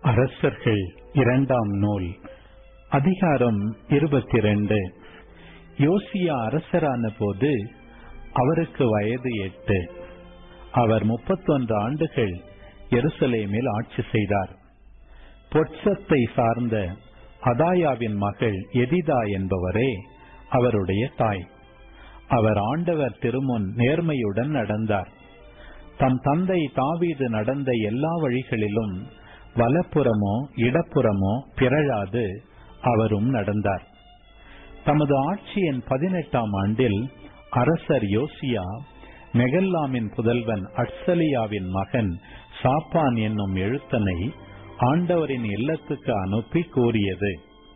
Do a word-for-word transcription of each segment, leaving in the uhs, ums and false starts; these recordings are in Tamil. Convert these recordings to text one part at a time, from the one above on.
அரசர்கள் இரண்டாம் நூல் அதிகாரம் இருபத்தி இரண்டு. யோசியா அரசரான போது அவருக்கு வயது எட்டு. அவர் முப்பத்தொன்று ஆண்டுகள் எருசலேமில் ஆட்சி செய்தார். பொற்சத்தை சார்ந்த அதாயாவின் மகள் எதிதா என்பவரே அவருடைய தாய். அவர் ஆண்டவர் திருமுன் நேர்மையுடன் நடந்தார். தம் தந்தை தாவீது நடந்த எல்லா வழிகளிலும் வலப்புறமோ இடப்புறமோ பிறழாது அவரும் நடந்தார். தமது ஆட்சியின் பதினெட்டாம் ஆண்டில் அரசர் யோசியா மெகல்லாமின் புதல்வன் அட்சலியாவின் மகன் சாப்பான் என்னும் எழுத்தனை ஆண்டவரின் இல்லத்துக்கு அனுப்பி கூறியது: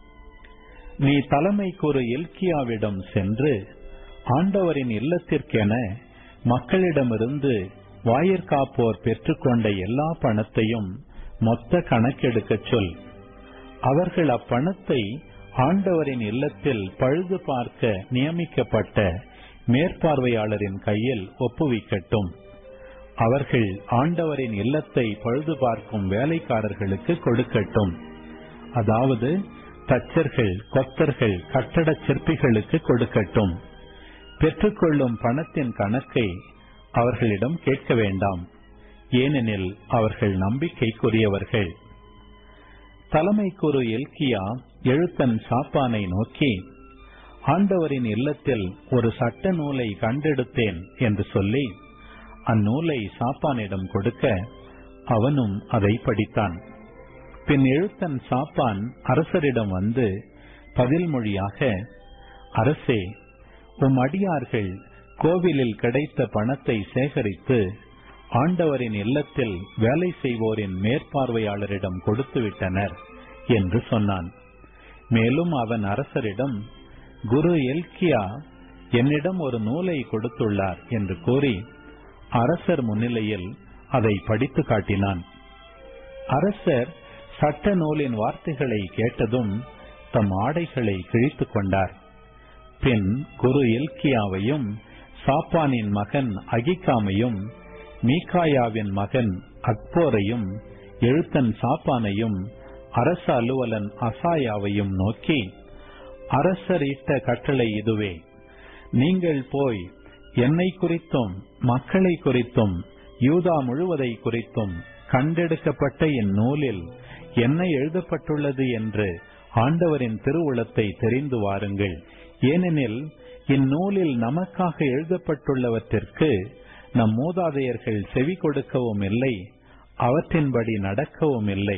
நீ தலைமைக்குரு இல்க்கியாவிடம் சென்று ஆண்டவரின் இல்லத்திற்கென மக்களிடமிருந்து வாயிற்காப்போர் பெற்றுக்கொண்ட எல்லா பணத்தையும் மொத்த கணக்கெடுக்கச் சொல். அவர்கள் அப்பணத்தை ஆண்டவரின் இல்லத்தில் பழுது பார்க்க நியமிக்கப்பட்ட மேற்பார்வையாளரின் கையில் ஒப்புவிக்கட்டும். அவர்கள் ஆண்டவரின் இல்லத்தை பழுது பார்க்கும் வேலைக்காரர்களுக்கு கொடுக்கட்டும். அதாவது தச்சர்கள், கொத்தர்கள், கட்டட சிற்பிகளுக்கு கொடுக்கட்டும். பெற்றுக்கொள்ளும் பணத்தின் கணக்கை அவர்களிடம் கேட்க வேண்டாம், ஏனெனில் அவர்கள் நம்பிக்கைக்குரியவர்கள். தலைமைக்குரு இல்க்கியா எழுத்தன் சாப்பானை நோக்கி, ஆண்டவரின் இல்லத்தில் ஒரு சட்ட நூலை கண்டெடுத்தேன் என்று சொல்லி அந்நூலை சாப்பானிடம் கொடுக்க அவனும் அதை படித்தான். பின் எழுத்தன் சாப்பான் அரசரிடம் வந்து பதில் மொழியாக, அரசே, உம் அடியார்கள் கோவிலில் கிடைத்த பணத்தை சேகரித்து ஆண்டவரின் இல்லத்தில் வேலை செய்வோரின் மேற்பார்வையாளரிடம் கொடுத்துவிட்டனர் என்று சொன்னான். மேலும் அவன் அரசரிடம், குரு எல்கியா என்னிடம் ஒரு நூலை கொடுத்துள்ளார் என்று கூறி அரசர் முன்னிலையில் அதை படித்து காட்டினான். அரசர் சட்ட நூலின் வார்த்தைகளை கேட்டதும் தம் ஆடைகளை கிழித்துக் கொண்டார். பின் குரு எல்கியாவையும் சாப்பானின் மகன் அகிகாமையும் மீகாயாவின் மகன் அக்போரையும் எழுத்தன் சாப்பானையும் அரச அலுவலன் அசாயாவையும் நோக்கி, அரசர் இட்ட கட்டளை இதுவே: நீங்கள் போய் என்னை குறித்தும் மக்களை குறித்தும் யூதா முழுவதை குறித்தும் கண்டெடுக்கப்பட்ட இந்நூலில் என்ன எழுதப்பட்டுள்ளது என்று ஆண்டவரின் திருவுளத்தை தெரிந்து வாருங்கள். ஏனெனில் இந்நூலில் நமக்காக எழுதப்பட்டுள்ளவற்றிற்கு நம் மூதாதையர்கள் செவி கொடுக்கவும் இல்லை, அவற்றின்படி நடக்கவும் இல்லை.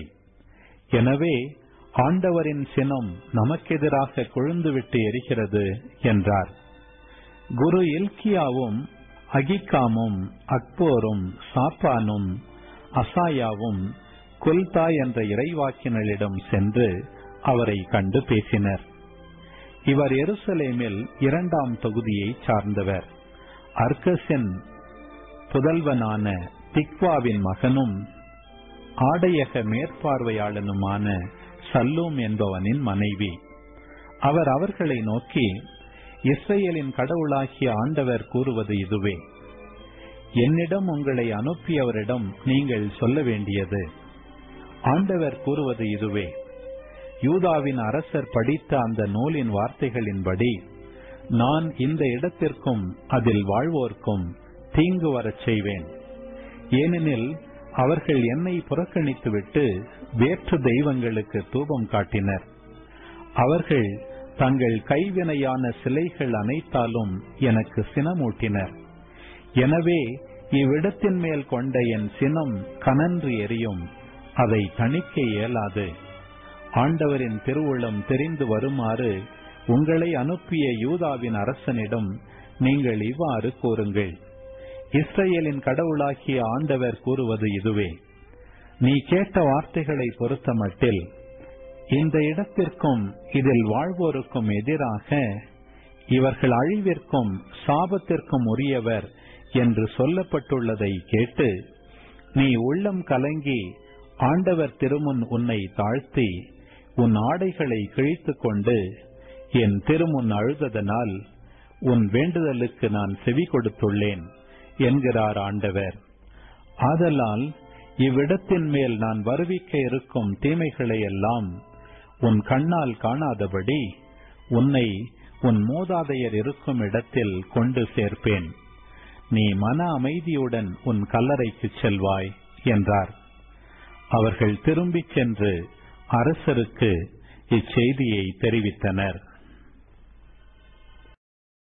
எனவே ஆண்டவரின் சினம் நமக்கெதிராக கொழுந்துவிட்டு எரிகிறது என்றார். குரு இல்க்கியாவும் அகிகாமும் அக்போரும் சாப்பானும் அசாயாவும் குல்தா என்ற இறைவாக்கினரிடம் சென்று அவரை கண்டு பேசினர். இவர் எருசலேமில் இரண்டாம் தொகுதியை சார்ந்தவர். அர்கசின் புதல்வனான திக்வாவின் மகனும் ஆடையக மேற்பார்வையாளனுமான சல்லூம் என்பவனின் மனைவி. அவர் அவர்களை நோக்கி, இஸ்ரேலின் கடவுளாகிய ஆண்டவர் கூறுவது இதுவே: என்னிடம் உங்களை அனுப்பியவரிடம் நீங்கள் சொல்ல வேண்டியது, ஆண்டவர் கூறுவது இதுவே: யூதாவின் அரசர் படித்த அந்த நூலின் வார்த்தைகளின்படி நான் இந்த இடத்திற்கும் அதில் வாழ்வோர்க்கும் தீங்கு வரச் செய்வேன். ஏனெனில் அவர்கள் என்னை புறக்கணித்துவிட்டு வேற்று தெய்வங்களுக்கு தூபம் காட்டினர். அவர்கள் தங்கள் கைவினையான சிலைகள் அனைத்தாலும் எனக்கு சினமூட்டினர். எனவே இவ்விடத்தின் மேல் கொண்ட என் சினம் கனன்று எரியும், அதை தணிக்க இயலாது. ஆண்டவரின் திருவுளம் தெரிந்து வருமாறு உங்களை அனுப்பிய யூதாவின் அரசனிடம் நீங்கள் இவ்வாறு கூறுங்கள்: இஸ்ரேலின் கடவுளாகிய ஆண்டவர் கூறுவது இதுவே: நீ கேட்ட வார்த்தைகளை பொறுத்த மட்டில் இந்த இடத்திற்கும் இதில் வாழ்வோருக்கும் எதிராக இவர்கள் அழிவிற்கும் சாபத்திற்கும் உரியவர் என்று சொல்லப்பட்டுள்ளதை கேட்டு நீ உள்ளம் கலங்கி ஆண்டவர் திருமுன் உன்னை தாழ்த்தி உன் ஆடைகளை கிழித்துக் கொண்டு என் திருமுன் அழுததனால் உன் வேண்டுதலுக்கு நான் செவி கொடுத்துள்ளேன் என்கிறார் ஆண்டவர். ஆதலால் இவ்விடத்தின் மேல் நான் வருவிக்க இருக்கும் தீமைகளை எல்லாம் உன் கண்ணால் காணாதபடி உன்னை உன் மூதாதையர் இருக்கும் இடத்தில் கொண்டு சேர்ப்பேன். நீ மன அமைதியுடன் உன் கல்லறைக்கு செல்வாய் என்றார். அவர்கள் திரும்பிச் சென்று அரசருக்கு இச்செய்தியை தெரிவித்தனர்.